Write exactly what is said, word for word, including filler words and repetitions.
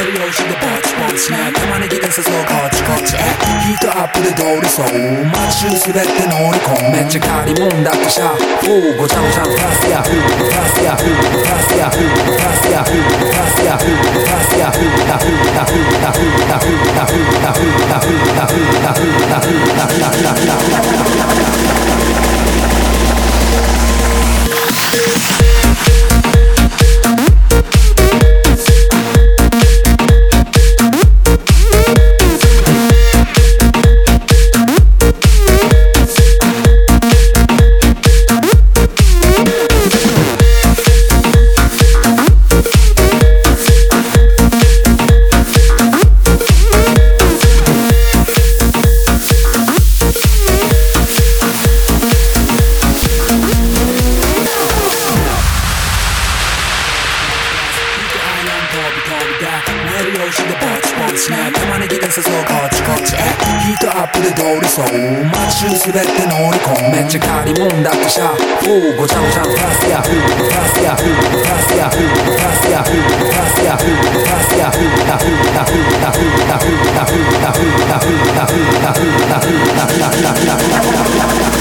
メリオシでぼちぼちね玉ねぎで誘うこっちこっちへヒートアップで通りそう街中滑って乗り込むめっちゃ借りもんだってさおうごちゃごちゃファスヤフファスヤフファスヤフファスヤフファスヤフファスヤフラフラフラフラフラフラフラフラフラフラフラフラフラフラフラフラメリオシでぼちぼちね玉ねぎで誘うこっちこっちへヒートアップで通りそう街中滑って乗り込むめっちゃ借りもんだってさおうごちゃごちゃファスヤフファスヤフファスヤフファスヤフファスヤフファスヤフラフラフラフラフラフラフラフラフラフラフラフラフラフラフラフラ